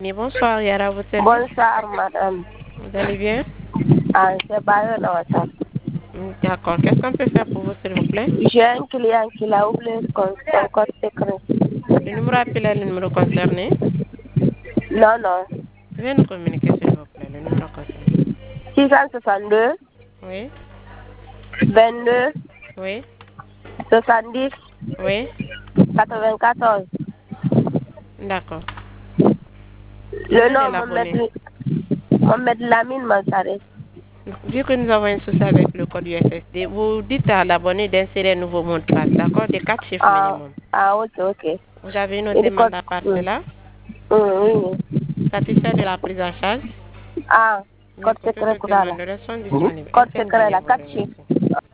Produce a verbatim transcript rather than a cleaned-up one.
Bonsoir, Yara, à votre service. Bonsoir, madame. Vous allez bien? Ah, c'est Bayon à WhatsApp. D'accord. Qu'est-ce qu'on peut faire pour vous, s'il vous plaît? J'ai un client qui a oublié son, son code secret. Le numéro appelé est le numéro concerné. Non, non. Veuillez nous communiquer, s'il vous plaît, le numéro concerné. six cent soixante-deux, Oui, vingt-deux, oui, soixante-dix, oui. quatre-vingt-quatorze. D'accord. Le Quel est nom, Mohamed, l'abonné? Mohamed Lamine Mansare. Vu que nous avons un souci avec le code U S S D, vous dites à l'abonné d'insérer un nouveau mot de passe, d'accord? De quatre chiffres Ah, minimum. ah, ok, ok. Vous avez une Et autre le code. demande à part Hum, cela? hum, oui, oui. Satisfait de la prise en charge? Ah, Bien, code pour secret, toutes Koudala. demandes, sont disponibles. Code Une seule secret, ligne la vous quatre chiffres. remercie.